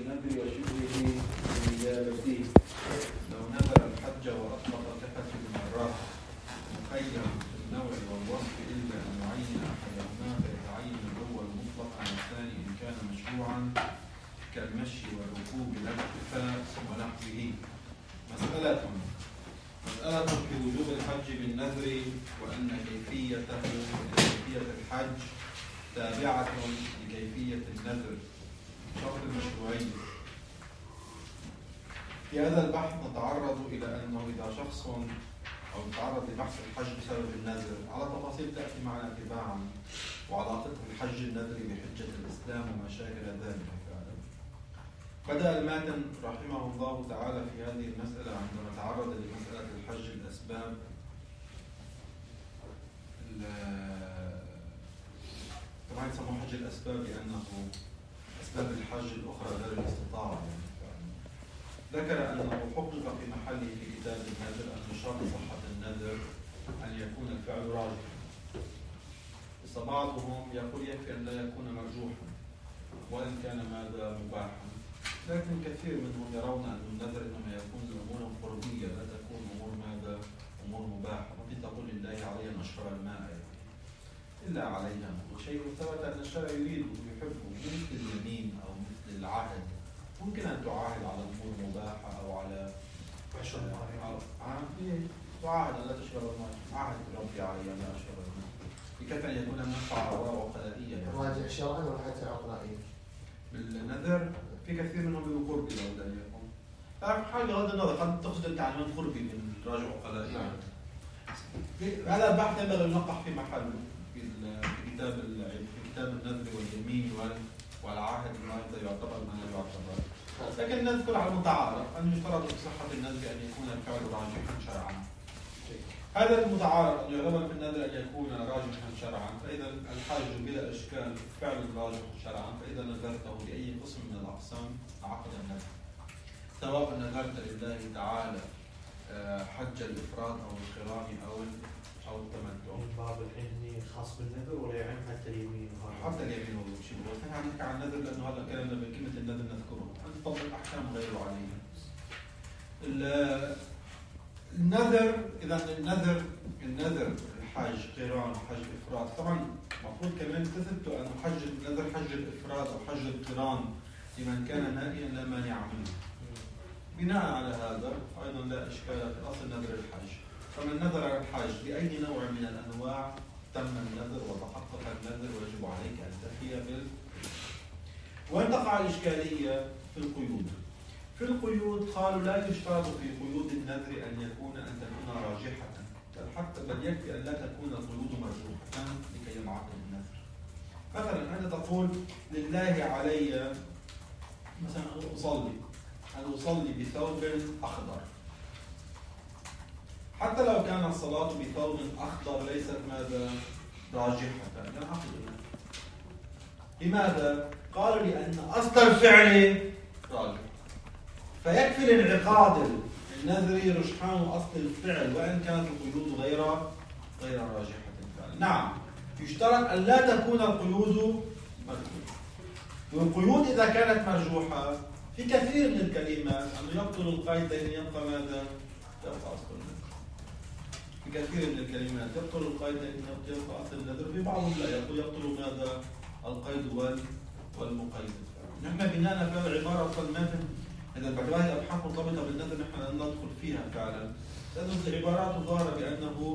النذر وشبهه بنيابته. لو نذر الحج وأطلق كحة المرات مخير في النوع والوصف إلا أن يعين أحدهما فيتعين الأول مطلقا عن الثاني إن كان مشروعا كالمشي والركوب لا اكتفاء ونحوه. مسألة في وجوب الحج بالنذر وأن كيفية الحج تابعة لكيفية النذر شرط المشروعية. في هذا البحث نتعرض إلى أنه إذا شخص أو تعرض لبحث الحج بسبب النذر على تفاصيل تأتي معنا تباعا وعلاقته الحج النذري بحجة الإسلام وما شاكل ذلك. بدأ الماتن رحمه الله تعالى في هذه المسألة عندما تعرض لمسألة الحج الأسباب طبعا يسموه حج الأسباب لأنه أسباب الحج الأخرى غير الاستطاعة ذكر أنه حقق في محله في كتاب النذر أن شرط صحة النذر أن يكون الفعل راجحا. بعضهم يقول يكفي أن لا يكون مرجوحا وإن كان ماذا مباحا، لكن كثير منهم يرون أن النذر إنما يكون أمور قربية لا تكون أمور ماذا أمور مباحة. وفي تقول لله علي أن أشرب الماء إلا عليها شيء ثبت أن الشرع يريده ويحبه مثل اليمين أو مثل العهد. ممكن أن تعاهد على أمور مباحة أو على تعاهد أن لا تشرب الماء، عهد ربي علي أن لا أشرب الماء بكيف أن يكون منفعة وعقلائية راجع شرعا ولا حتى عقلائيا؟ بالنذر في كثير منهم بيقول قربي لو لم يكن. حاجة بغض النظر قد تقصد التعليمات قربي من راجع عقلائيا. هذا البحث ينبغي أن ينقح في محله في كتاب النذر واليمين والعهد ماذا يعتبر ما لا يعتبر. لكن نذكر على المتعارف أن يشترط في صحة النذر أن يكون الفعل راجحا شرعا. هذا المتعارف أن يعتبر في النذر أن يكون راجحا شرعا، فإذا الحج بلا إشكال فعل راجح شرعا، فإذا نذرته بأي قسم من الأقسام عقد النذر، سواء نذرت لله تعالى حج الإفراد أو القران أو التمتع. باب الحين خاص بالنذر ولا يعم حتى اليمين؟ حتى اليمين والشيء. نحن نحكي عن النذر لأنه هذا كلامنا بكلمة النذر نذكره، نطبق أحكام غيره عليه. النذر إذا النذر الحج قران حج إفراد، طبعا المفروض كمان تثبتوا أن حج النذر حج الإفراد أو حج القران لمن كان نائيا لا مانع منه. بناء على هذا أيضا لا إشكال في أصل نذر الحج، فمن نذر الحج بأي نوع من الأنواع تم النذر وتحقق النذر ويجب عليك أن تفي بالنذر. وين تقع الإشكالية؟ في القيود. في القيود قالوا لا يشترط في قيود النذر أن تكون راجحة، بل يكفي أن لا تكون القيود مرجوحة لكي ينعقد النذر. مثلا أنت تقول لله علي مثلا أن أصلي بثوب أخضر، حتى لو كان الصلاة بثوب أخضر ليست ماذا راجحة ينعقد النذر. لماذا؟ قالوا لأن أصل الفعل راجح، فيكفي لانعقاد النذر رجحان أصل الفعل وإن كانت القيود غير راجحة الفعل. نعم يشترط أن لا تكون القيود مرجوحة، والقيود إذا كانت مرجوحة في كثير من الكلمات أنه يبطل القيد لأن يبقى ماذا؟ يبقى أصل النذر. في كثير من الكلمات يبطل القيد لأن يبقى أصل النذر، في بعضهم لا يبطل ماذا؟ القيد والمقيد. نحن بناء في العبارة أصلا إذا باعتبار الأبحاث مرتبطة بالنذر نحن لن ندخل فيها فعلا، لأنه العبارات الظاهرة بأنه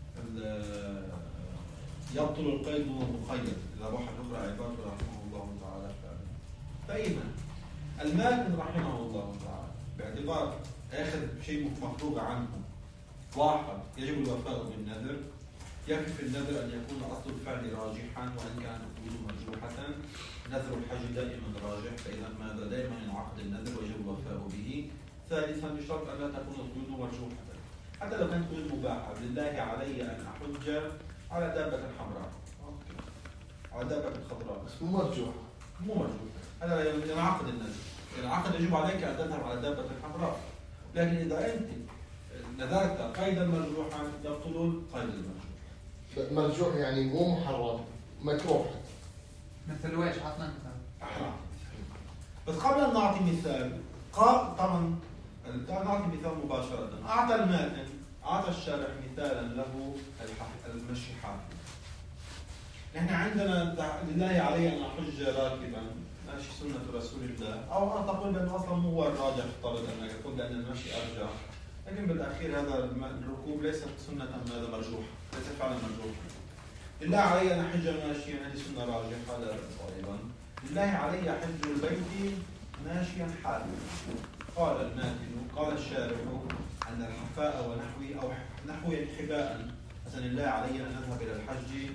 يبطل القيد والمقيد إذا واحد يقرأ عبارته رحمه الله تعالى فعلا. فإذا الماتن رحمه الله تعالى باعتبار آخر شيء مفروغ عنه، واحد يجب الوفاء بالنذر، يكفي في النذر أن يكون أصل الفعل راجحا وإن كان القيود مرجوحة. نذر الحج دائما راجح، فإذا ماذا؟ دائما ينعقد النذر ويجب الوفاء به. ثالثا يشترط أن لا تكون القيود مرجوحة، حتى لو كانت قيود مباحة. لله علي أن أحج على دابة حمراء، على دابة خضراء، بس مو مرجوحة. هذا ينعقد النذر. العقد يجب عليك أن تذهب على دابة حمراء، لكن إذا أنت نذرت قيدا مرجوحا يبطل القيد المرجوح. مرجوح يعني مو محرم، مكروه. مثل ويش عطنا مثال؟ بس قبل أن نعطي مثال طبعا نعطي مثال مباشرة. أعطى الماتن، أعطى الشارح مثالا له المشي حافي. نحن عندنا لله علي أن أحج راكبا، ماشي سنة رسول الله، أو أن تقول بأنه أصلا هو الراجح افترض أنك تقول بأن المشي أرجح، لكن بالأخير هذا الركوب ليست سنة هذا مرجوح، ليس فعلا مرجوح. لله علي أن أحج ماشيا، هذه سنة راجحة لا بأس أيضا. لله علي حج البيت ماشيا حالا. قال الماتن، قال الشارح أن الحفاء ونحوه أو نحو حباء، مثلا لله علي أن أذهب إلى الحج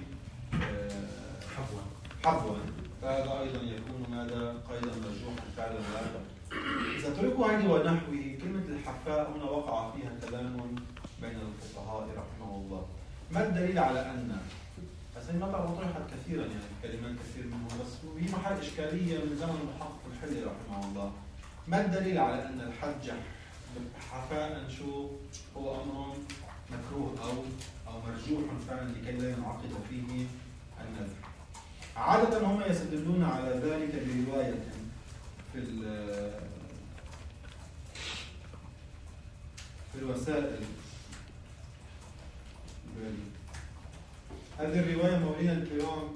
حفوا، فهذا أيضا يكون ماذا قيدا مرجوحا فعلا لا بأس. إذا تركوا هذه ونحوه، كلمة الحفاء هنا وقع فيها كلام بين الفقهاء رحمه الله. ما الدليل على أن بس هي مطلع وطرحت كثيرا يعني كلمات كثير منهم، بس في محل إشكالية من زمن المحقق الحلي رحمه الله. ما الدليل على أن الحج حفاء شو هو أمر مكروه أو مرجوح فعلا لكي لا ينعقد فيه النذر؟ عادة هم يستدلون على ذلك برواية في الوسائل. هذه الرواية مولانا الكرام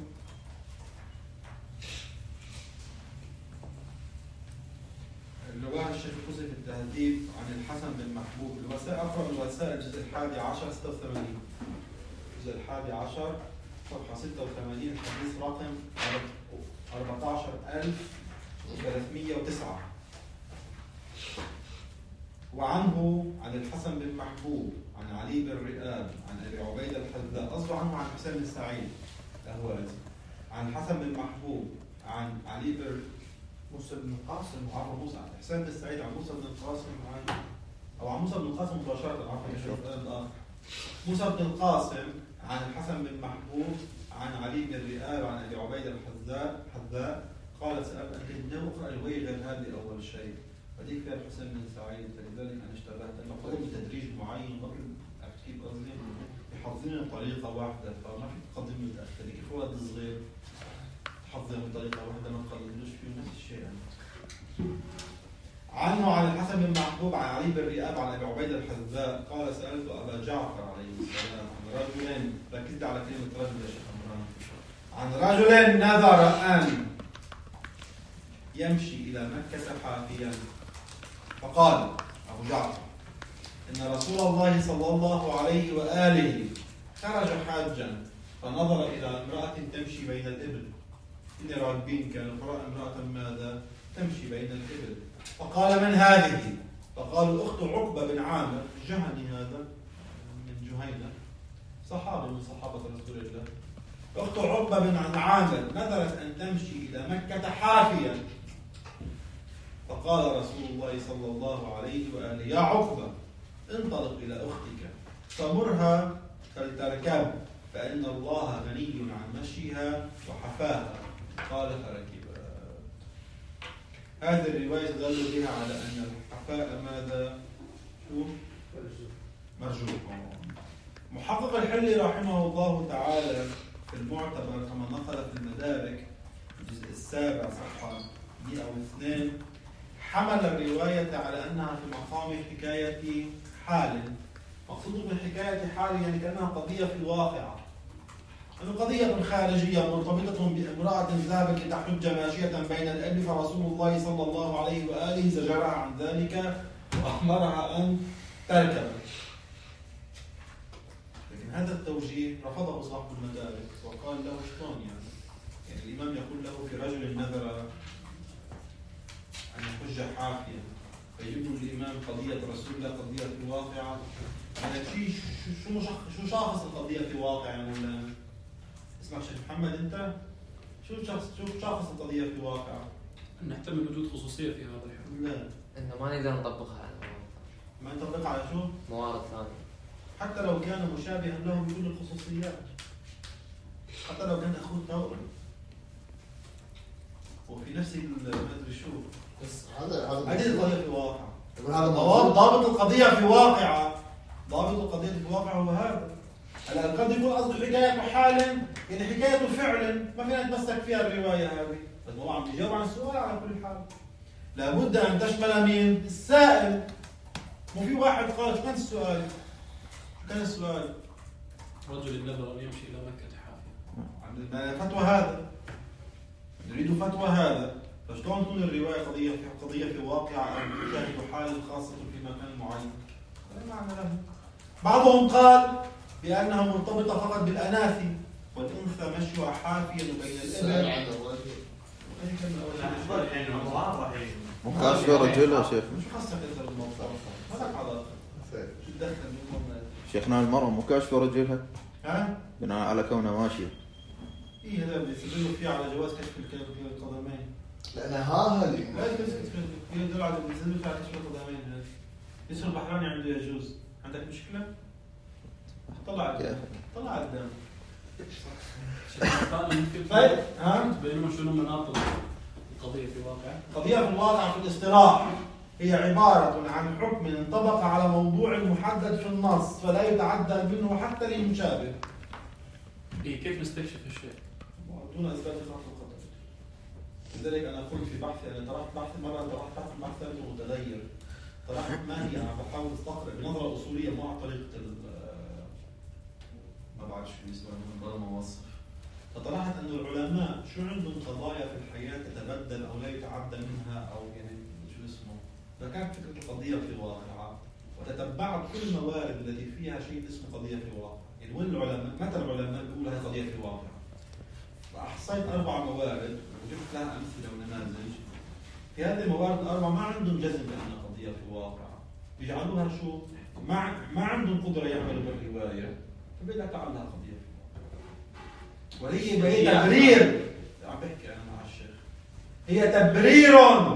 رواها الشيخ القصي في التهذيب عن الحسن بن محبوب. الوسائل أقرأ الوسائل الجزء 11 86، الجزء 11 صفحة 86، الحديث رقم 14309. وعنه عن الحسن بن محبوب عن علي بن رئاب عن أبي عبيدة الحذاء، قصده عنه عن حسين بن سعيد الأهوازي، عن الحسن بن محبوب عن علي بن موسى بن القاسم وعن موسى عن حسين بن سعيد عن موسى بن القاسم عن موسى بن القاسم مباشرة عفوا موسى بن القاسم عن الحسن بن محبوب عن علي بن رئاب عن أبي عبيدة الحذاء قال سأل أنت اقرأ الوجه غير هذه أول شيء، فديك فيها الحسين بن سعيد، فلذلك أنا اشتغلت أنه قدم بتدريج معين قبل أكتب قصدي يحفظنا بطريقة واحدة، فما في تقدم متأخر كيف ولد صغير تحفظه بطريقة واحدة ما تقدموش فيه نفس الشيء يعني. عنه عن الحسن بن محبوب عن علي بن رئاب عن أبي عبيدة الحذاء قال سألت أبا جعفر عليه السلام عن رجل، ركزت على كلمة رجل يا شيخ عمران، عن رجل نذر أن يمشي إلى مكة حافيا، فقال أبو جعفر إن رسول الله صلى الله عليه وآله خرج حاجا فنظر إلى امرأة تمشي بين الإبل، إن راكبين كانوا فرأى امرأة ماذا تمشي بين الإبل، فقال من هذه؟ فقالوا أخت عقبة بن عامر الجهني، هذا من جهينة صحابي من صحابة رسول الله. أخت عقبة بن عامر نذرت أن تمشي إلى مكة حافيا، فقال رسول الله صلى الله عليه وآله يا عقبة انطلق إلى أختك فمرها فلتركب فإن الله غني عن مشيها وحفاها، قال فركبا. هذه الرواية تدل بها على أن الحفاء ماذا؟ مرجوح. محقق الحلي رحمه الله تعالى في المعتبر كما نقل في المدارك الجزء 7 صفحة 102 حمل الرواية على أنها في مقام حكاية حال. مقصود بالحكاية حال يعني كأنها قضية في الواقع، أنه قضية خارجية مرتبطة بامرأة ذهبت لتحج ماشية بين الإبل، فرسول الله صلى الله عليه وآله زجرها عن ذلك وأمرها أن تركب. لكن هذا التوجيه رفضه صاحب المدارك وقال له شلون يعني الإمام يقول له في رجل نذر أن يحج حافيا فيجيب الإمام قضية رسول الله قضية في الواقع، يعني شو شاخص القضية في واقع ولا اسمع شيخ محمد أنت شو شاخص القضية في واقع؟ نحتمل وجود خصوصية في هذا الحكم. لا إنه ما نقدر نطبقها على ما نطبقها على شو؟ موارد ثانية، حتى لو كان مشابها له بكل الخصوصيات، حتى لو كان أخوه توأم وفي نفس ما أدري شو، بس هذه القضية في واقع. ضابط القضية في واقعة، ضابط القضية في واقع هو هذا. هلا قد يكون قصده حكاية حال يعني حكاية فعل ما فينا نتمسك فيها الرواية هذه، بس هو عم يجاوب عن السؤال على كل حال. لابد أن تشمل مين؟ السائل. مو في واحد قال شو كان السؤال؟ شو كان السؤال؟ رجل نذر أن يمشي إلى مكة حافيا. فتوى هذا. نريد فتوى هذا. فشلون تكون الرواية قضية في واقع أو تشاهد حالة خاصة في مكان معين؟ لا معنى له. بعضهم قال بأنها مرتبطة فقط بالأناثي والأنثى مشيها حافيا بين الإبل. مكاشفة رجل يا شيخ. مش خاصة كذا بالموضوع. ما لك علاقة. شو تدخل بالموضوع؟ شيخنا المرأة مكاشفة رجلها ها؟ بناء على كونها ماشية. إيه هذا بيستدلوا فيه على جواز كشف القدمين. لأن هاهلي لا تسكت فيه يدل على بيستدلوا فيه على كشف القدمين هذا. يسر البحراني عنده يجوز. عندك مشكلة؟ طلع الدم. طيب ها؟ تبينون شنو مناط القضية في الواقع؟ قضية في الواقع في الاصطلاح هي عبارة عن حكم انطبق على موضوع محدد في النص فلا يتعدى منه حتى للمشابه. كيف نستكشف الشيء؟ دون إثبات خط القدر. لذلك أنا قلت في بحثي أنا طرحت بحث مرة طرحت بحث متغير. طرحت ما هي أنا بحاول أستقرأ بنظرة أصولية مو على طريقة ما بعرف شو يسمونه ما وصف. فطرحت أن العلماء شو عندهم قضايا في الحياة تتبدل أو لا يتعدى منها أو يعني شو اسمه. فكانت فكرة القضية في واقعها وتتبعت كل الموارد التي فيها شيء اسمه قضية في واقع. يعني وين العلماء؟ متى العلماء بيقولوا هذه قضية في واقع؟ فأحصيت 4 موارد وجبت لها أمثلة ونماذج. في هذه الموارد ال4 ما عندهم جزم بأنها قضية في واقع. يجعلوها شو؟ ما عندهم قدرة يعملوا بالرواية. فبدأ تعملها قضية في واقع. وهي تبرير. عم بحكي أنا مع الشيخ. هي تبرير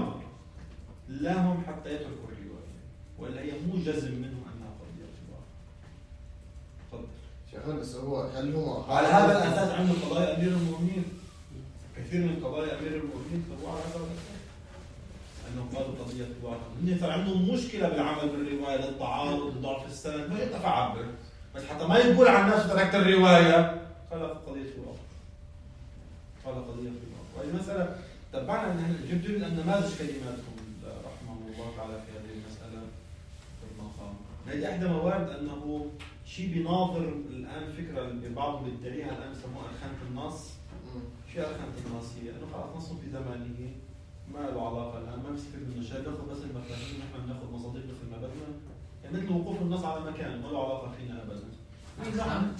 لهم حتى يتركوا الرواية. وإلا هي مو جزم منهم أنها قضية في واقع. تفضل. شيخنا بس هو هل هو على هذا الأساس عنده قضايا أمير المؤمنين. كثير من قضايا أمير المؤمنين فهو على هذا الأساس. أنهم قالوا قضية في واقع. إن صار عندهم مشكلة بالعمل بالرواية للتعارض لضعف السند ما يقدر يعبر. بس حتى ما يقول عن نفسه تركت الرواية قال قضية في واقع. قال قضية في واقع. وهي المسألة تبعنا أن جبت النماذج كلماتهم رحمه الله تعالى في هذه المسألة في المقام. هذه إحدى موارد أنه شيء بيناظر الآن فكرة اللي بعضهم بيدعيها الآن يسموها أرخانة النص. شو أرخانة النص هي؟ إنه خلاص نص في زمانه ما له علاقة الآن ما بيستفيد منه شيء بياخذ بس المفاهيم نحن بناخذ مصادق مثل ما بدنا يعني مثل وقوف النص على مكان ما له علاقة فينا أبدا. أرخانة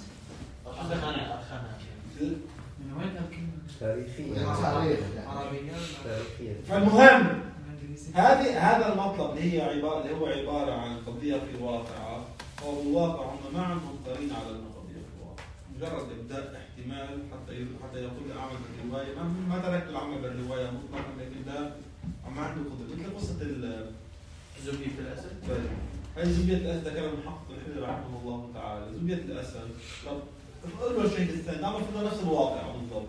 من وين الكلمة؟ تاريخية عربية تاريخية. فالمهم هذا المطلب اللي هو عبارة عن قضية في واقعة هو بالواقع هم ما عندهم قرينة على أنه قضية في واقع. مجرد إبداء احتمال حتى يقول أعمل بالرواية ما تركت العمل بالرواية مطلقا لكن ده ما عنده قدرة. مثل قصة زبية الأسد. هذه زبية الأسد كان محقق الحلي رحمه الله تعالى. زبية الأسد قل له الشيء الثاني نعمل فيه نفس الواقع بالضبط.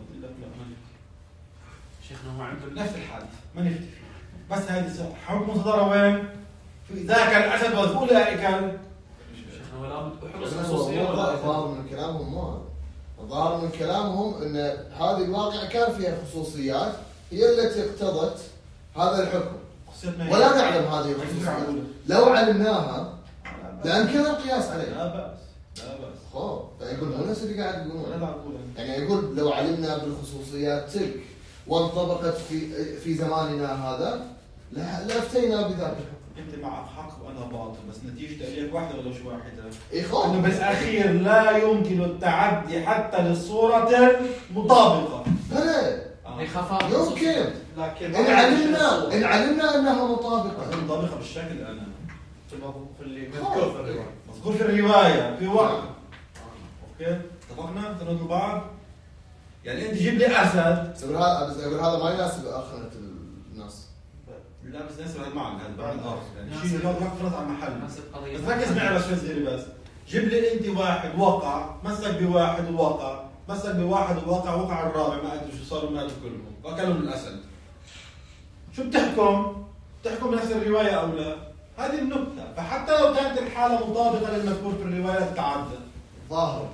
شيخنا هو عنده نفس الحادث ما نفتي فيه. بس هذه حكم صدر وين؟ في ذاك الأسد وأولئك. شيخنا ولا بد بس الظاهر من كلامهم ما الظاهر من كلامهم ان هذه الواقعة كان فيها خصوصيات هي التي اقتضت هذا الحكم ولا نعلم هذه الخصوصيات. لو علمناها لأنكر القياس عليه. لا بأس. فيقول مو نفس اللي قاعد يقولون. يعني يقول لو علمنا بالخصوصيات تلك وانطبقت في زماننا هذا لافتينا بذلك الحكم. انت معك حق وانا باطل بس نتيجة عليك واحدة ولا شو واحدة؟ انه بالاخير لا يمكن التعدي حتى للصورة المطابقة. بلى يمكن لكن ان علمنا انها مطابقة بالشكل انا في اللي مذكور في الرواية في وقت. اوكي اتفقنا سنود بعض. يعني انت جيب لي اسد بس هذا ما يناسب اخرة الناس. لا بس ناسب هذا معنى هذا بعد اخر يعني شيء يخلص على محل. بس ركز معي بس شوي صغير بس. جيب لي انت واحد وقع مسك بواحد ووقع مسك بواحد ووقع الرابع ما ادري شو صاروا ماتوا كلهم واكلوا من الاسد. شو بتحكم؟ بتحكم نفس الرواية او لا؟ هذه النكتة. فحتى لو كانت الحالة مطابقة للمذكور في الرواية تتعدى. ظاهر.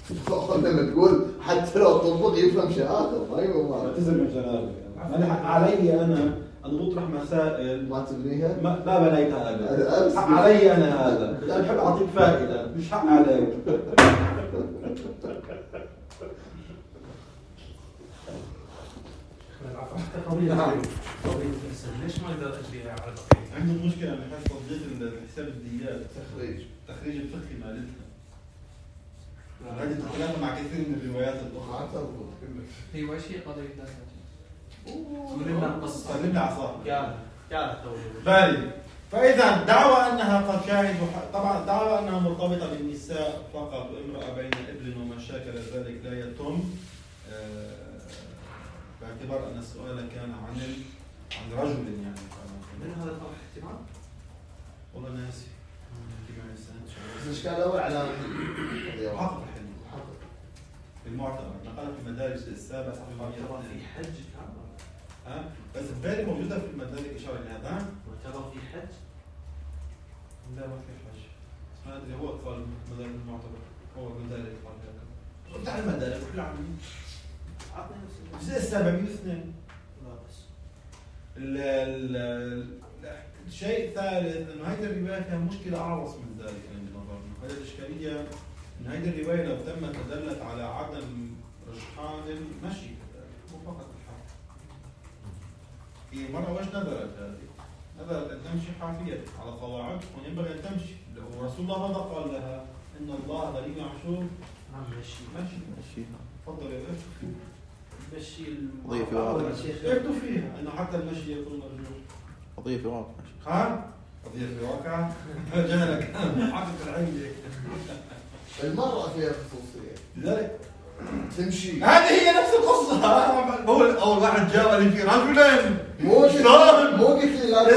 لما تقول حتى لو طبق يفهم شهاده ما يفهم. اعتذر من جنابك. انا علي انا ان اطرح مسائل ما تبنيها؟ ما بنيتها ابدا. حق علي انا هذا، انا بحب اعطيك فائده مش حق عليك. قضية الإنسان ليش ما يقدر أجريها على بقية؟ عنده مشكله من حيث تطبيق حساب الديات، تخريج الفقهي مالتها. هذه تتلافى مع كثير من الروايات الاخرى. هي وش هي قضية ذاتها؟ قول لنا القصة. سلمنا عصاك. قال بالي. فإذا دعوى أنها قد شاهد طبعا دعوى أنها مرتبطة بالنساء فقط وامرأة بين إبل وما شاكل ذلك لا يتم، باعتبار أن السؤال كان عن رجل يعني. من هذا طرح احتمال؟ والله ناسي. بس الاشكال الاول على حقق الحلم. في المعتمر نقلها في المدارس السابع صفحة في حج كان. بس بالي موجودة في المدارس إشارة لهذا. معتبر في حج؟ لا ما في حج. ما أدري هو قال مدارس المعتبر. هو مدارس قال هذا. قلت على المدارس كل عام. عطني نفس الجزء السابع 102. لا بس. الشيء الثالث انه هذه الروايه فيها مشكله اعرض من ذلك عند نظرنا، هذه الاشكاليه ان هذه الروايه لو تمت تدلت على عدم رجحان المشي مو فقط الحافي. في مره وش نذرت هذه؟ نذرت ان تمشي حافيه على قواعدكم ينبغي ان تمشي، ورسول الله ماذا قال لها؟ ان الله غني عن شو؟ مشي. تفضل يا اخي. مشي قضية في واقع. اكتب فيها انه حتى المشي يكون مرجوح. قضية في واقع. قضية في واقع. جهلك حقق العين. المرأة فيها خصوصية. لذلك تمشي. هذه هي نفس القصة. هو أول واحد جاء اللي في رجلين. مو قلت لي لا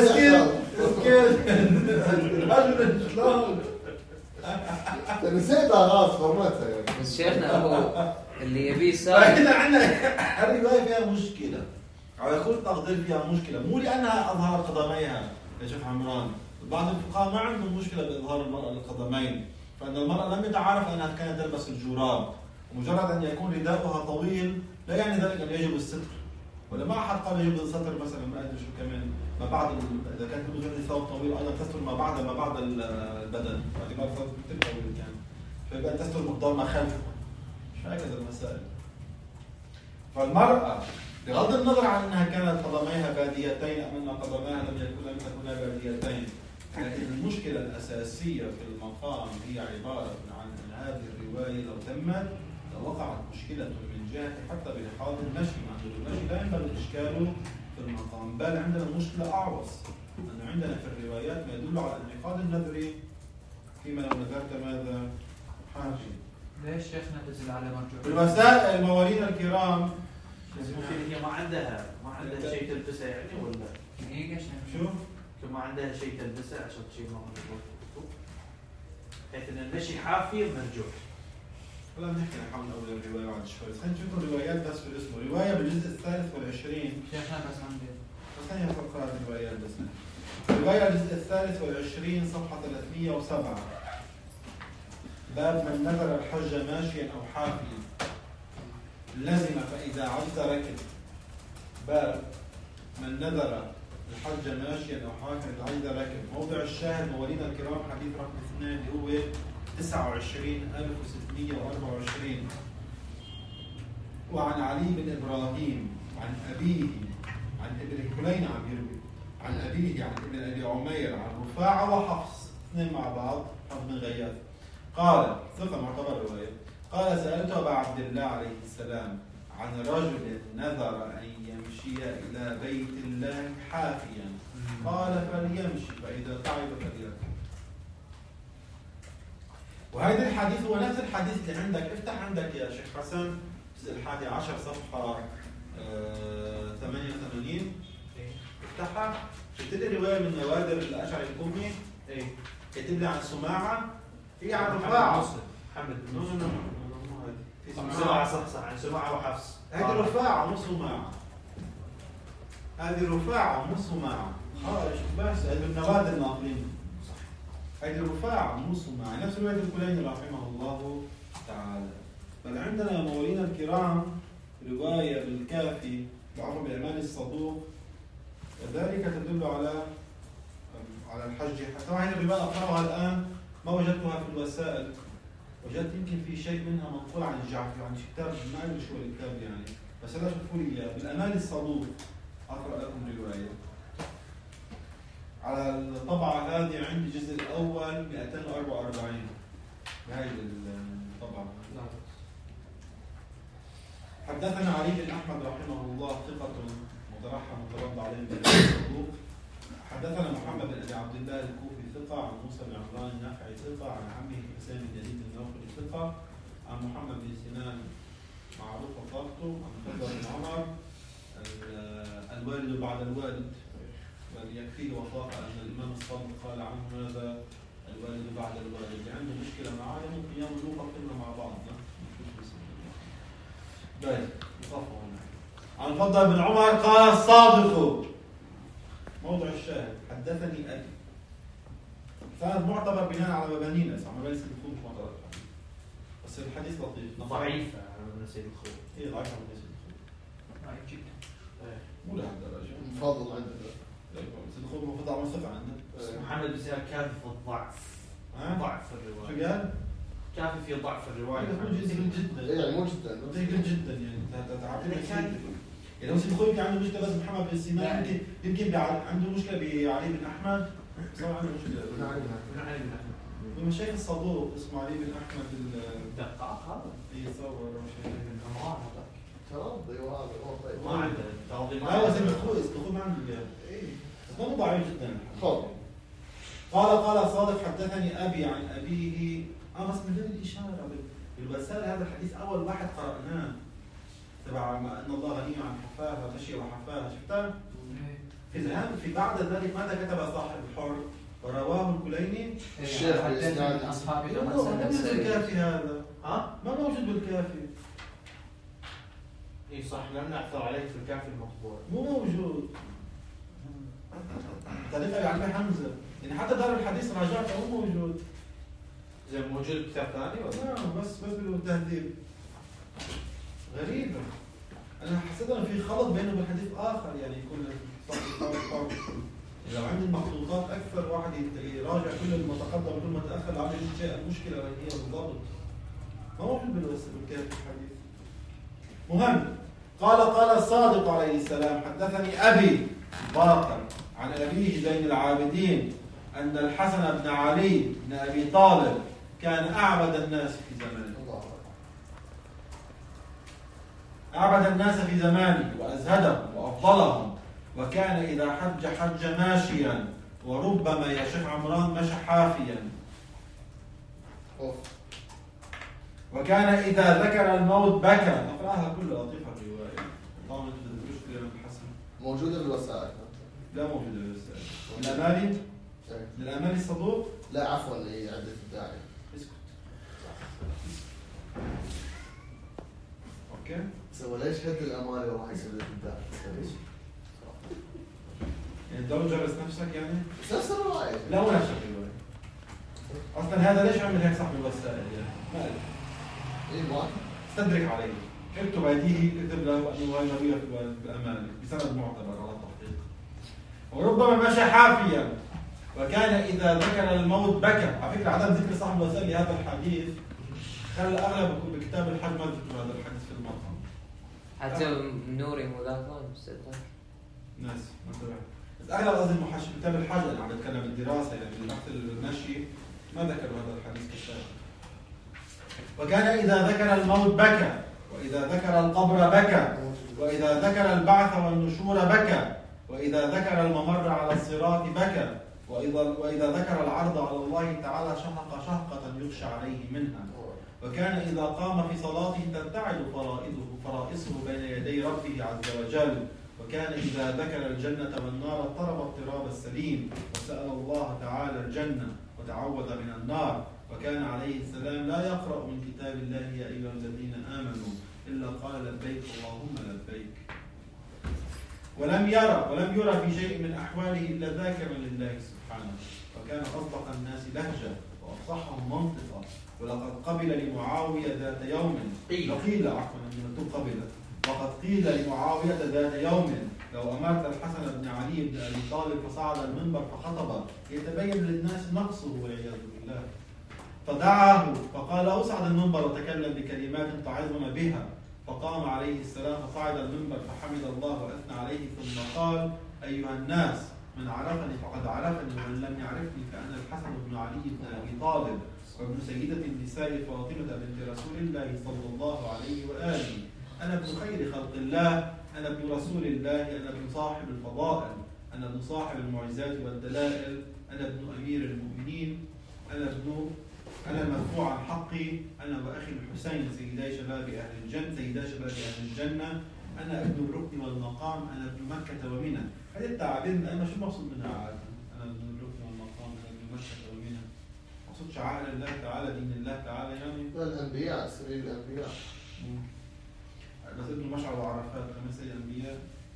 رجل شلون؟ نسيتها خلاص فرمتها يعني. بس شيخنا هو اللي يبيه سائل. فإحنا عندنا الرواية فيها مشكلة. على كل تقدير فيها مشكلة، مو لأنها أظهر قدميها يا شيخ عمران. بعض الفقهاء ما عندهم مشكلة بإظهار المرأة للقدمين، فإن المرأة لم يتعارف أنها كانت تلبس الجراب، ومجرد أن يكون رداؤها طويل لا يعني ذلك أن يجب الستر. ولا ما أحد قال يجب الستر مثلا ما أدري شو كمان ما بعد إذا كانت تلبس ثوب طويل أيضا تستر ما بعد البدن، باعتبار ثوب كثير طويل كان، فيبقى تستر مقدار ما خلفه. مش هكذا المسائل. فالمرأة بغض النظر عن انها كانت قدميها باديتين ام ان قدميها لم تكونا باديتين، لكن المشكله الاساسيه في المقام هي عباره عن ان هذه الروايه لو تمت لوقعت مشكله من جهه حتى بلحاظ المشي، مع ان المشي لا ينبغي اشكاله في المقام، بل عندنا مشكله اعوص انه عندنا في الروايات ما يدل على انعقاد النذر فيما لو نذرت ماذا؟ حاجي. ليش شيخنا تزل على مرجوع؟ بالمسائل موالين الكرام ممكن هي ما عندها شيء تلبسه يعني ولا؟ دقيقة شو؟ ما عندها شيء تلبسه عشان شيء ما هو حيث ان المشي حافي مرجوح. ولا بنحكي عن حول اول الروايه بعد شوي، خلينا نشوف الروايات بس في الاسم، روايه بالجزء الثالث والعشرين. شيخنا بس عندي. خلينا نقرا الروايات بس. روايه الجزء الثالث والعشرين صفحه 307. باب من نذر الحج ماشيا او حافيا لزم فاذا عجز ركب. باب من نذر الحج ماشيا او حافيا فاذا عجز ركب. موضع الشاهد موالينا الكرام حديث رقم 2 اللي هو 29624. وعن علي بن ابراهيم عن ابيه عن ابن كلين عن ابيه عن ابن ابي عمير عن رفاعه وحفص اثنين مع بعض حفص بن غياث قال ثقة معتبر رواية قال سألت أبا عبد الله عليه السلام عن رجل نذر أن يمشي إلى بيت الله حافيا قال فليمشي فإذا تعب فليركب. وهذا الحديث هو نفس الحديث اللي عندك. افتح عندك يا شيخ حسن الجزء 11 صفحة 88. افتحها. شفت لي رواية من نوادر الأشعري الكومي. كتب لي عن سماعة هي عن رفاعة. محمد سماعة صح عن سماعة وحفص. هذه رفاعة مو سماعة. هذه رفاعة مو سماعة. بس هذه النوادر الناقلين. هذه رفاعة مو سماعة. نفس رواية الكليني رحمه الله تعالى. بل عندنا يا موالينا الكرام رواية بالكافي بعضهم بأمان الصدوق، وذلك تدل على الحج. طبعا هذه الرواية أقرأها الآن ما وجدتها في الوسائل، وجدت يمكن في شيء منها منقول عن الجعفي، عن كتاب ما أدري شو الكتاب يعني، بس هلا شوفوا لي إياه بالأمان الصدوق. أقرأ لكم الرواية على الطبعة هذه، عندي الجزء الأول 244 بهذه الطبعة. حدثنا علي بن أحمد رحمه الله ثقة مترحم مترد عليه بالصدوق. حدثنا محمد بن أبي عبد الله الكوفي ثقة، عن موسى بن عمران النافعي ثقة، عن عمه حسين بن يزيد النوخلي ثقة، عن محمد بن سنان معروف وطاقته، عن خضر بن عمر الوالد بعد الوالد، بل يكفيه وثاقة أن الإمام الصادق قال عنه هذا الوالد بعد الوالد. اللي عنده مشكلة معاه ممكن يعملوا قتلنا مع بعض. طيب عن فضل بن عمر قال الصادق، موضع الشاهد، حدثني أبي. كان معتبر بناء على مبانينا، مباني سيد الخوف مش معتبر، بس الحديث لطيف. ضعيفة على سيد الخوف. إيه ضعيفة على سيد الخوف. ضعيف جدا. مو لهالدرجة. مفضل عندك. سيد الخوف المفروض على ثقة عندنا. محمد بن سيار كافي في الضعف. ضعف في الرواية. شو قال؟ كافي في ضعف الرواية. جدا. يعني مو جدا. جدا يعني تعرفين يعني سيد الخوف كان عنده مشكلة، بس محمد بن سينان يمكن عنده مشكلة بعلي بن أحمد. صار عنده مشكلة. من مشايخ الصدوق اسمه علي بن أحمد الدقاق هذا. يصور مشايخ بن عمران هذاك. ترضي وهذا هو ما عنده ترضي. لا هو سيد الخوف ما عنده إياه. بس ما ضعيف جدا. قال صادق حدثني أبي عن أبيه. بس من ضمن الإشارة بالوسائل هذا الحديث أول واحد قرأناه تبع أن الله غني عن حفاها مشي وحفاها، شفتها؟ في بعد ذلك ماذا كتب صاحب الحر؟ ورواه الكليني الشيخ حدثني من أصحابي لما موجود بالكافي هذا. ها؟ ما موجود بالكافي. اي صح، لم نعثر عليه في الكافي المطبوع. مو موجود. تاريخ أبي علي حمزة، يعني حتى دار الحديث راجعته مو موجود. زي موجود كتاب ثاني ولا؟ بس بالتهذيب. غريبة. أنا حسيت أن في خلط بينه وبين حديث آخر، يعني يكون فرق. لو عندي المخطوطات أكثر واحد يراجع كل ما تقدم وكل ما تأخر لو عندي شيء المشكلة هي بالضبط. ما موجود بالكتاب الحديث. مهم. قال الصادق عليه السلام حدثني أبي باقر عن أبيه زين العابدين أن الحسن بن علي بن أبي طالب كان أعبد الناس في زمانه. أعبد الناس في زمانه وأزهدهم وأفضلهم، وكان إذا حج ماشيا، وربما يا شيخ عمران مشى حافيا. وكان إذا ذكر الموت بكى. نقرأها كلها لطيفة الرواية. طبعا أنت تدرس كلام الحسن. موجودة بالوسائل. لا موجودة بالوسائل. الأماني؟ الأماني الصدوق؟ لا عفوا هي عدة الداعي. اسكت. اوكي. ليش هد الاماني وراح يصير الداعي؟ ليش؟ يعني تدور جرس نفسك يعني؟ نفس الرواية. لا مو نفس الرواية. اصلا هذا ليش عمل هيك صاحب الوسائل يعني؟ ما ادري. اي ما استدرك عليه. اكتب ايديه كتب له انه هاي نبيه في الاماني بسند معتبر على التحقيق. وربما مشى حافيا، وكان إذا ذكر الموت بكى. على فكرة عدم ذكر صاحب الوسائل لهذا الحديث خلى أغلب بكتاب الحج ما ذكر هذا الحديث في المطعم. حتى نوري مذاكرة مستدرك ناس ما انتبه. بس أغلب قصدي كتاب الحج أنا عم بتكلم الدراسة يعني البحث المشي ما ذكروا هذا الحديث كتاب. وكان إذا ذكر الموت بكى، وإذا ذكر القبر بكى، وإذا ذكر البعث والنشور بكى، وإذا ذكر الممر على الصراط بكى، وإذا ذكر العرض على الله تعالى شهق شهقة يخشى عليه منها. وكان إذا قام في صلاته ترتعد فرائصه بين يدي ربه عز وجل. وكان إذا ذكر الجنة والنار اضطرب اضطراب السليم، وسأل الله تعالى الجنة وتعوذ من النار. وكان عليه السلام لا يقرأ من كتاب الله يا أيها الذين آمنوا إلا قال لبيك اللهم لبيك. ولم يرى في شيء من أحواله إلا ذاكرا لله سبحانه. وكان أصدق الناس لهجة وأفصحهم منطقا. ولقد قبل لمعاوية ذات يوم قيل عفوا مكتوب قبل. وقد قيل لمعاوية ذات يوم لو أمرت الحسن بن علي بن أبي طالب فصعد المنبر فخطب يتبين للناس نقصه والعياذ بالله، فدعاه فقال أصعد المنبر وتكلم بكلمات تعظنا بها. فقام عليه السلام فصعد المنبر فحمد الله وأثنى عليه ثم قال: أيها الناس، من عرفني فقد عرفني ومن لم يعرفني فأنا الحسن بن علي بن أبي طالب وابن سيدة النساء فاطمة بنت رسول الله صلى الله عليه وآله. أنا ابن خير خلق الله، أنا ابن رسول الله، أنا ابن صاحب الفضائل، أنا ابن صاحب المعجزات والدلائل، أنا ابن أمير المؤمنين، أنا مرفوع عن حقي، أنا وأخي الحسين سيدا شباب أهل الجنة، أنا ابن الركن والمقام، أنا ابن مكة ومنى. هذه التعابير أنا شو مقصود منها عادة؟ أنا ابن الركن والمقام، أنا ابن مكة ومنى. مقصود شعائر الله تعالى، دين الله تعالى يعني. الأنبياء، سبيل الأنبياء. بس ابن مشعر وعرفات خمس الأنبياء.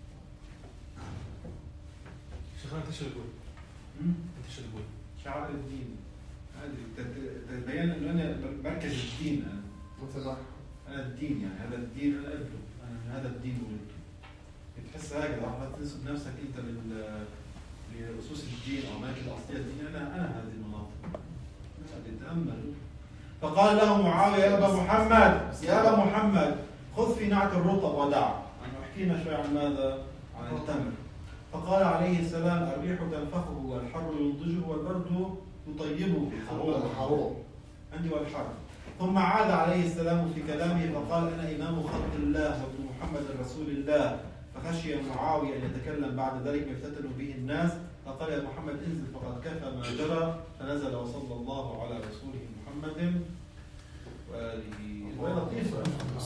شيخنا أنت شو تقول؟ أنت شو تقول؟ شعائر الدين. هذه تبين إنه أنا مركز الدين أنا. مثل ما أنا الدين يعني هذا الدين أنا ابنه، أنا هذا الدين ولدته. بتحس هكذا عم تنسب نفسك أنت لأسس الدين أو أماكن الأصلية الدين. أنا هذه المناطق. تأمل. فقال له معاوية: يا أبا محمد خذ في نعت الرطب ودع. يعني احكينا شوي عن ماذا؟ عن التمر. فقال عليه السلام: الريح تنفخه والحر ينضجه والبرد يطيبه. الحروب عندي والحر. ثم عاد عليه السلام في كلامه فقال: أنا إمام خلق الله وابن محمد رسول الله. فخشي معاوية أن يتكلم بعد ذلك يفتتن به الناس، فقال: يا محمد انزل فقد كفى ما جرى. فنزل وصلى الله على رسوله محمد وآله. لطيفة.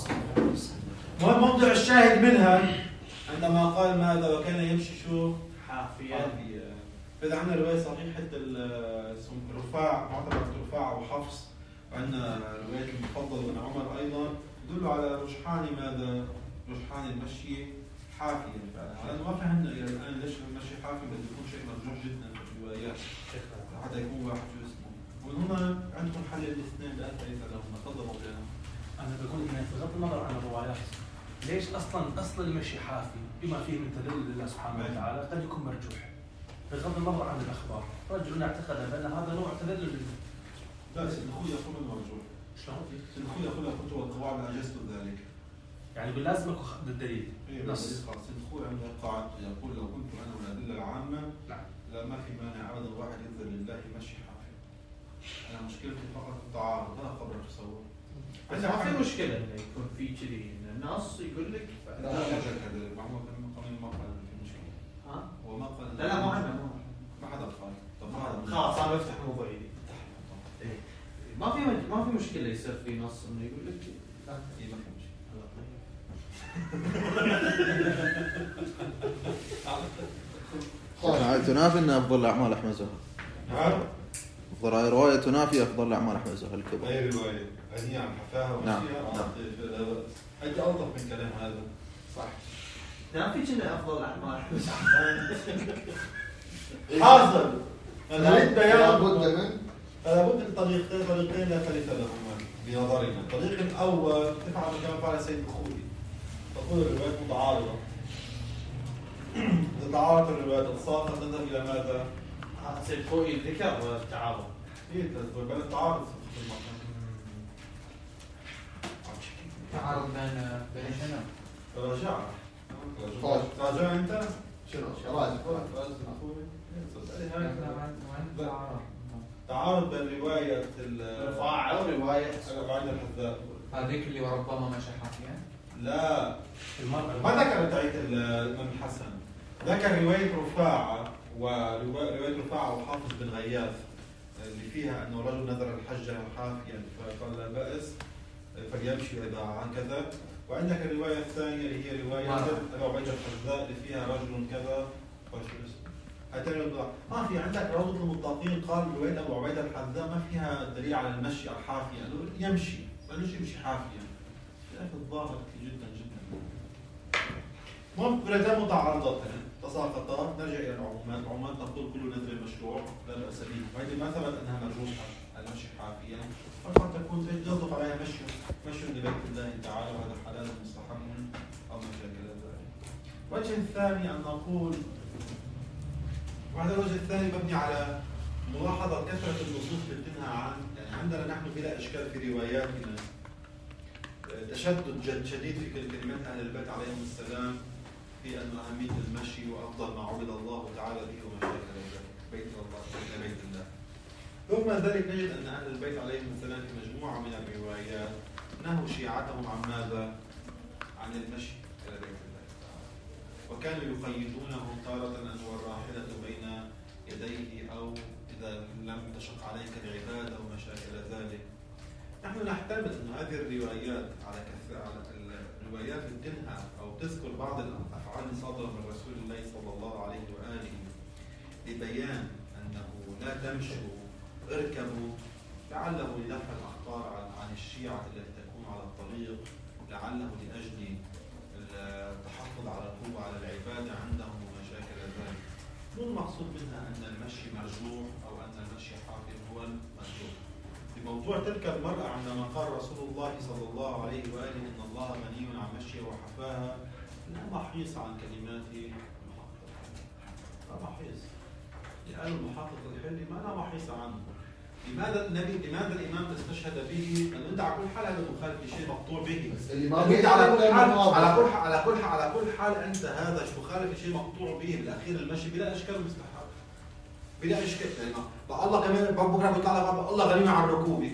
موضع الشاهد منها عندما قال ماذا؟ وكان يمشي شو؟ حافيا. فإذا عندنا رواية صحيحة رفاع، معتبر رفاع وحفص، وعندنا رواية المفضل بن عمر أيضا يدل على رجحان ماذا؟ رجحان المشي حافيا. فعلا ما فهمنا إلى الآن ليش المشي حافي بده يكون شيء مرجوح جدا في الروايات حتى يكون واحد شو اسمه. وهنا عندكم حل الاثنين لا ليس لهما. تفضلوا مولانا. أنا بقول إن بغض النظر عن الروايات، ليش أصل المشي حافي بما فيه من تدلل لله سبحانه وتعالى قد يكون مرجوح بغض النظر عن الأخبار. رجل اعتقد بأن هذا نوع تدلل. لا سيد أخوي يقول مرجوح. شلون؟ سيد أخوي يقول كنت والقواعد أجزت ذلك. يعني يقول لازم يكون الدليل. نص. سيد أخوي عنده قاعدة يقول لو كنت أنا والأدلة العامة لا ما في مانع أبدا واحد ينزل لله مشي حافي. أنا مشكلتي فقط التعارض. هذا خبرك تصور. بس ما في مشكلة إنه يكون في كذي النص يقول لك. لا هذا معمول قانون ما قال في مشكلة. ها؟ هو ما قال. لا ما عندنا. ما حدا قال. طب خلاص أنا بفتح موضوع جديد. ما في مشكلة يصير في نص إنه يقول لك. لا ما في مشكلة. تنافي أن أفضل الأعمال أحمد زهر. نعم. أفضل رواية تنافي أفضل الأعمال أحمد زهر الكبرى. أي رواية هي عم حفاها ومشيها. نعم. أنت ألطف من كلام هذا. صح. تنافي كنا أفضل الأعمال. حاصل. نريد بيان. لابد من طريقتين لا ثالث لهما بنظرنا. الطريق الأول تفعل كما فعل سيد أخوي. تقول الروايات متعارضة. إذا تعارضت الروايات الصافة تذهب إلى ماذا؟ سيد أخوي الذكر والتعارض. إيه تذهب بين التعارض في المكان. تعارض بين شنو؟ تراجع أنت؟ شنو؟ تعارض بين رواية رفاعة ورواية الحذاء. هذيك اللي وربما مشى حافيا؟ لا ما ذكر تعيد الإمام الحسن. ذكر رواية رفاعة ورواية رفاعة وحافظ بن غياث اللي فيها أنه رجل نذر الحج حافيا فقال لا بأس فليمشي إذا عن كذا. وعندك الرواية الثانية اللي هي رواية أبو عبيد الحذاء اللي فيها رجل كذا ما في. عندك روضة المتقين قال رواية أبو عبيد الحذاء ما فيها دليل على المشي الحافي، قالوا يمشي قالوش يمشي حافيا. في الظاهر جدا جدا. ممكن متعارضات تساقطات. نرجع إلى العمومات. العمومات نقول كل نذر مشروع لا بأس به، وهذه ما ثبت أنها مرجوحة. المشي حافيا، قد تكون تصدق عليها مشي لبيت الله تعالى، وهذا حلال مستحب أو ما شابه ذلك. الوجه الثاني أن نقول، وهذا الوجه الثاني مبني على ملاحظة كثرة النصوص اللي بتنهى عن، يعني عندنا نحن بلا إشكال في رواياتنا تشدد شديد في كلمات أهل البيت عليهم السلام في أن أهمية المشي وأفضل ما عبد الله تعالى به وما شابه ذلك، بيت الله إلى بيت الله. رغم ذلك نجد أن أهل البيت عليهم السلام في مجموعة من الروايات نهوا شيعتهم عن ماذا؟ عن المشي إلى بيت الله تعالى، وكانوا يقيدونه تارة أن الراحلة بين يديه، أو إذا لم تشق عليك العبادة أو ما شابه ذلك. نحن نحتمل أن هذه الروايات على الروايات تنهى أو تذكر بعض الأفعال الصادرة من رسول الله صلى الله عليه وآله لبيان أنه لا تمشوا، اركبوا، لعله لدفع الأخطار عن الشيعة التي تكون على الطريق، لعله لأجل التحفظ على القوة على العبادة عندهم وما شابه ذلك. مو المقصود منها أن المشي مرجوح أو أن المشي حافظ هو المرجوح. في موضوع تلك المرأة عندما قال رسول الله صلى الله عليه وآله إن الله غني عن مشيها وحفاها، لا محيص عن كلمات المحقق، لا محيص. قال المحقق الحلي ما لا محيص عنه. لماذا الإمام استشهد به؟ لأنه أنت على كل حال هذا مخالف لشيء مقطوع به. أنت على كل حال أنت هذا مخالف لشيء مقطوع به بالأخير المشي بلا إشكال مستحب. بلا إشكال، يعني الله كمان بكرة بيطلع لك الله غني عن ركوبك.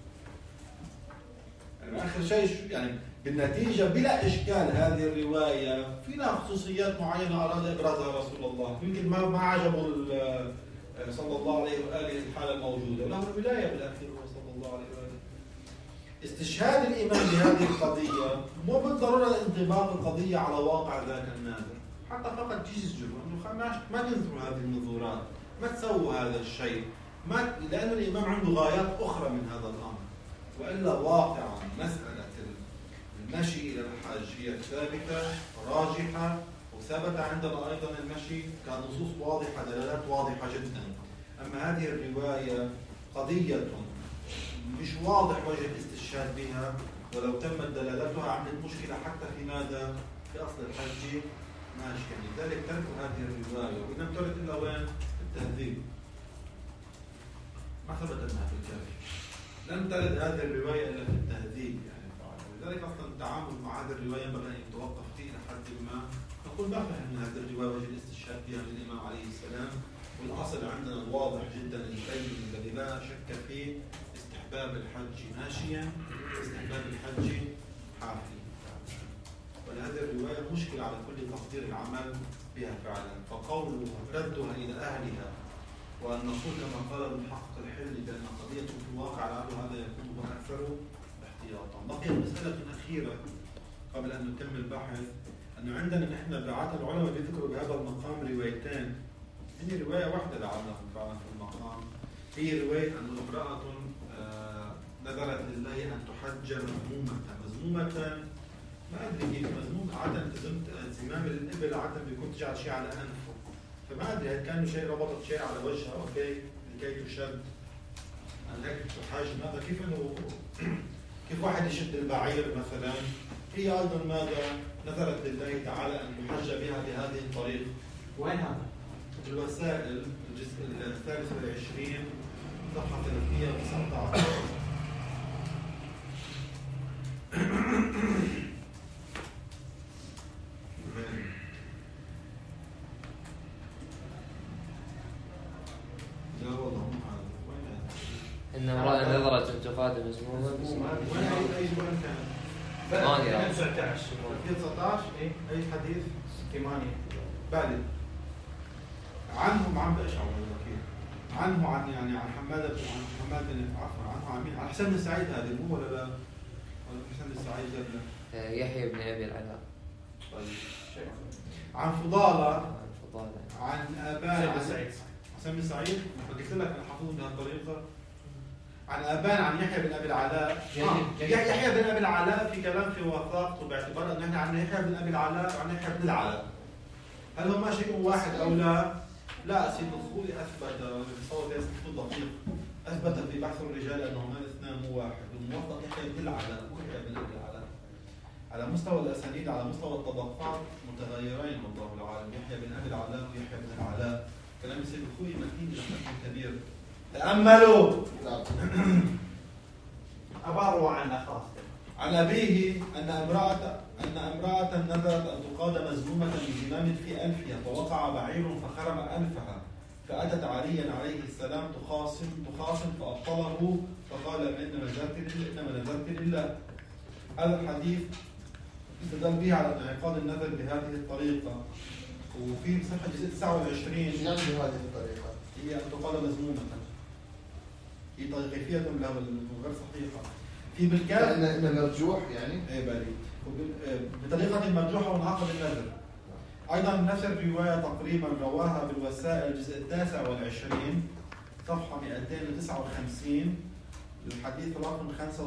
يعني آخر شيء يعني بالنتيجة بلا إشكال هذه الرواية فيها خصوصيات معينة أراد إبرازها رسول الله، يمكن ما عجبه صلى الله عليه وآله الحالة الموجودة، وله الولاية بالأخير صلى الله عليه وآله. استشهاد الإمام بهذه القضية مو بالضرورة انطباق القضية على واقع ذاك الناظر، حتى فقط تجزجوا إنه ما تنظروا هذه النظورات، ما تسووا هذا الشيء، لأن الإمام عنده غايات أخرى من هذا الأمر. وإلا واقعا مسألة المشي إلى الحج هي ثابتة راجحة، وثبت عندنا أيضا المشي كنصوص واضحة، دلالات واضحة جدا. أما هذه الرواية قضية مش واضح وجه الاستشهاد بها، ولو تمت دلالتها عملت مشكلة حتى في ماذا؟ في أصل الحج ماشي. لذلك تركوا هذه الرواية، ولم ترد إلا وين؟ التهذيب. ما ثبت أنها في الكافي. لم ترد هذه الرواية إلا في التهذيب يعني. ولذلك أصلا التعامل مع هذه الرواية ينبغي أن يتوقف فيه إلى حد ما. نقول ما فهم من هذه الرواية وجه الاستشهاد بها من الإمام عليه السلام، والأصل عندنا الواضح جدا البين الذي لا شك فيه استحباب الحج ماشيا، استحباب الحج حافيا. ولهذه الرواية مشكلة على كل تقدير العمل بها فعلا. فقوله ردها إلى أهلها وأن نقول كما قال المحقق الحلي بأن قضية في الواقع لعله هذا يكون أكثر احتياطا. بقي مسألة أخيرة قبل أن نكمل البحث، أنه عندنا نحن بعض العلماء بيذكروا بهذا المقام روايتين. هي رواية واحدة لعلهم فعلا في المقام، هي رواية أن امرأة نذرت لله أن تحج مزمومة. ما أدري كيف مزمومة، عادة زمام الإبل عادة بيكون تجعل شيء على أنفه، فما أدري هل كان شيء ربطت شيء على وجهها لكي تشد أن هيك تحج. ماذا كيف واحد يشد البعير مثلا؟ هي أيضا ماذا؟ نذرت لله تعالى أن يحج بها بهذه الطريقة. وين هذا؟ في الوسائل الجزء الثالث والعشرين صفحة 319. لا والله مو هذا. وين هذا؟ إن امرأة نظرت أن تخاطب مسمومة. وين أي وين كان؟ 19 19 أي حديث؟ 8 بالي عنهم عن ايش عنه عن يعني عن حماد عفوا عنه عن مين؟ عن حسين بن سعيد هذا مو ولا لا؟ ولا حسين بن سعيد ولا يحيى بن أبي العلاء. طيب عن فضالة فضالة عن آبان حسين بن سعيد. فقلت لك أنا حافظه بهذه الطريقة. عن آبان عن يحيى بن أبي العلاء. يحيى بن أبي العلاء في كلام في وثاقته باعتبار أن احنا عن يحيى بن أبي العلاء وعن يحيى بن العلاء، هل هما شيء واحد أو لا؟ لا، سيد الخولي أثبت بصوت دقيق اثبت في بحث الرجال انهما اثنان مو واحد، والموفق يحيى بن العلاء ويحيى بن ابي العلاء. على مستوى الاسانيد على مستوى الطبقات متغيرين والله العالم، يحيى بن ابي العلاء ويحيى بن العلاء، كلام يصير اخوي متين الى حد كبير. تاملوا. أباروا عن أخاص. عن أبيه أن امرأة نذرت أن تقاد مزمومة بزمام في أنفها، فوقع بعير فخرم أنفها، فأتت عليا عليه السلام تخاصم فأبطله، فقال إنما نذرت لله. هذا الحديث استدل به على انعقاد النذر بهذه الطريقة، وفي صفحة جزء 29 يعني بهذه الطريقة هي أن تقاد مزمومة، هي كيفية له غير صحيحة. في بالكاد إنه مرجوح يعني؟ إيه بالي بطريقة مرجوحة وانعقد النذر. أيضا نفس الرواية تقريبا رواها بالوسائل الجزء 29 صفحة 259 الحديث رقم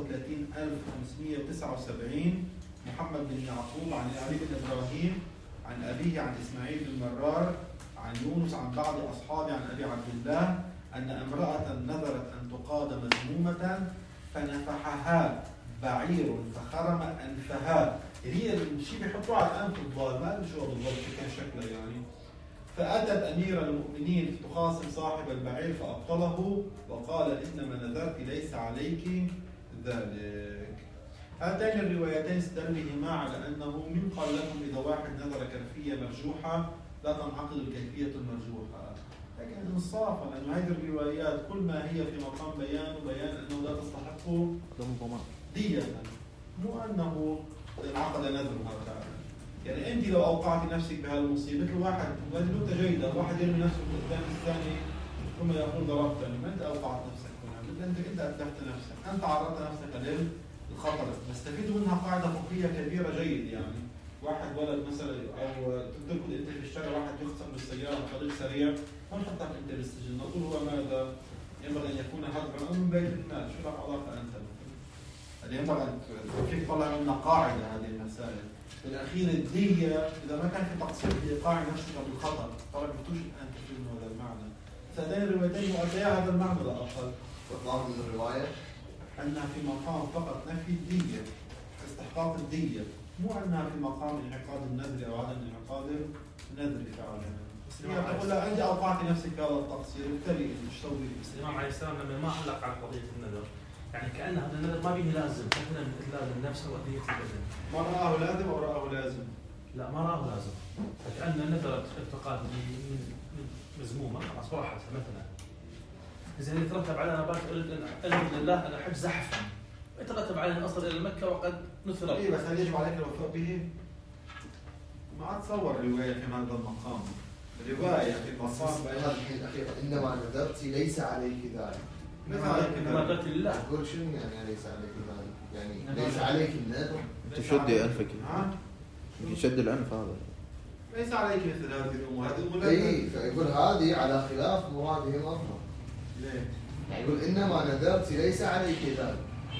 35579 محمد بن يعقوب عن علي بن إبراهيم عن أبيه عن إسماعيل بن مرار عن يونس عن بعض أصحابه عن أبي عبد الله أن امرأة نذرت أن تقاد مزمومة فنفحها بعير فخرم أنفها. هي الشيء بيحطوه على الأنف الضال، ما أدري شو بالضبط كان شكله يعني. فأتت أمير المؤمنين تخاصم صاحب البعير فأبطله وقال إنما نذرت ليس عليك ذلك. هاتين الروايتين استدل بهما على أنه من قال لكم إذا واحد نذر كيفية مرجوحة لا تنعقد الكيفية المرجوحة. لكن انصافا لأن هذه الروايات كل ما هي في مقام بيان أنه لا تستحق دية، مو أنه انعقد نذرها فعلا. يعني أنت لو أوقعت نفسك بهالمصيبة مثل واحد نقطة جيدة، واحد يرمي نفسه قدام الثاني ثم يقول ضربتني، ما أنت أوقعت نفسك هنا، أنت أتلفت نفسك، أنت عرضت نفسك للخطر. نستفيد منها قاعدة فقهية كبيرة جيد يعني. واحد ولد مثلا أو تركض أنت في الشارع واحد يخسر بالسيارة بطريق سريع، ما نحطك أنت بالسجن، نقول هو ماذا؟ ينبغي أن يكون هربا من بيت المال، شو لك علاقة أنت؟ ينبغي أن فيك طلع منا قاعدة هذه المسائل. بالأخير الدية إذا ما كان في تقصير في إيقاع نفسك بالخطر، طبعا بفتوش الآن تفيد هذا المعنى. هاتين الروايتين مؤدية هذا المعنى لا أقل. والله من الرواية أنها في مقام فقط نفي الدية، استحقاق الدية، مو أنها في مقام انعقاد النذر أو عدم انعقاد النذر فعلا. تقول لا أنت أوقعت نفسك هذا التقصير، بالتالي إيش تسوي؟ بس الإمام عليه السلام لما ما علق على قضية النذر، يعني كأن هذا النذر ما به لازم، مثلا إتلاف النفس وأذية البدن. ما رآه لازم أو رآه لازم؟ لا ما رآه لازم، فكأن النذر ارتقاد من مزمومة خلاص راحت مثلا. إذا يترتب على أنا أريد لله أن أحج زحفا، يترتب على أن أصل إلى مكة وقد نثر. إيه بس هل يجب عليك الوفاء به؟ ما أتصور رواية في هذا المقام. رواية في مقام هذه الأخيرة إنما نذرت ليس عليك ذلك. إنما نذرت لله. أقول شنو يعني ليس عليك ذلك؟ يعني ليس عليك النذر. تشد أنفك. يشد الأنف هذا. ليس عليك مثل هذه الأمور. إيه فيقول هذه على خلاف مرادهم أظهر. ليه؟ يعني يقول إنما نذرت ليس عليك ذلك.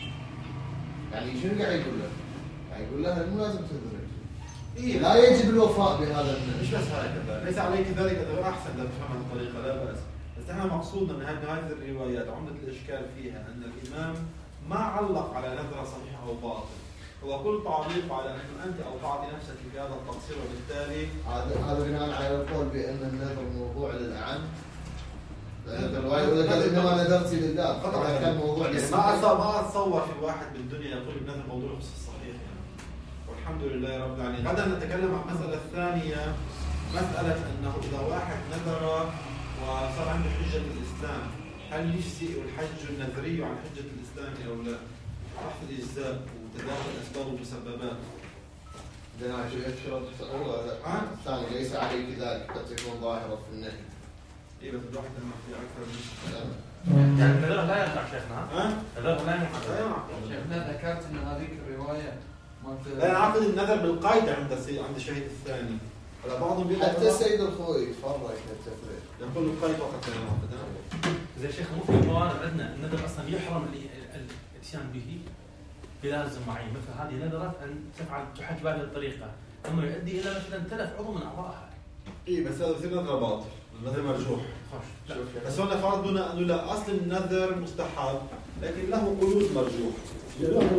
يعني شنو قاعد يقول له؟ يعني يقول له مو لازم تدرج. إيه لا يجب الوفاء بهذا النذر. مش بس هكذا، ليس عليك ذلك هذا أحسن لو تفهم الطريقة لا بأس. بس احنا مقصودنا من هذه الروايات عمدة الإشكال فيها أن الإمام ما علق على نذر صحيح أو باطل. هو كل تعليق على أنه أنت أوقعت نفسك في هذا التقصير وبالتالي هذا بناء على القول بأن النذر موضوع للأعم. الرواية يقول لك إنما نذرت لله قطعا كان موضوع ما أتصور في واحد بالدنيا يقول النذر موضوع صحيح يعني. والحمد لله رب العالمين. غدا نتكلم عن المسألة الثانية، مسألة أنه إذا واحد نذر وصار عنده حجة الإسلام هل يجزئ الحج النذري عن حجة الإسلام أو لا؟ بحث الإجزاء وتداخل الأسباب والمسببات. إذا شرط الثاني ليس عليك ذلك قد تكون ظاهرة في النهي. إيه بس الواحد لما في أكثر من يعني النذر لا يقع شيخنا. النذر لا يقع. شيخنا ذكرت أن هذيك الرواية لا ينعقد النذر بالقيد عند الشهيد الثاني. على بعضهم بيقول حتى السيد الخوي يتفرق التفريق. يقول القيد وقت لا ينعقد. زي الشيخ مو في موارد عندنا النذر أصلا يحرم الاتيان به بلازم معين، مثل هذه نذرت أن تفعل تحج بهذه الطريقة، أما يؤدي إلى مثلا تلف عضو من أعضائها. اي بس هذا بصير نذر باطل، النذر مرجوح. بس هون فرضنا انه لا، اصل النذر مستحب لكن له قيود مرجوح.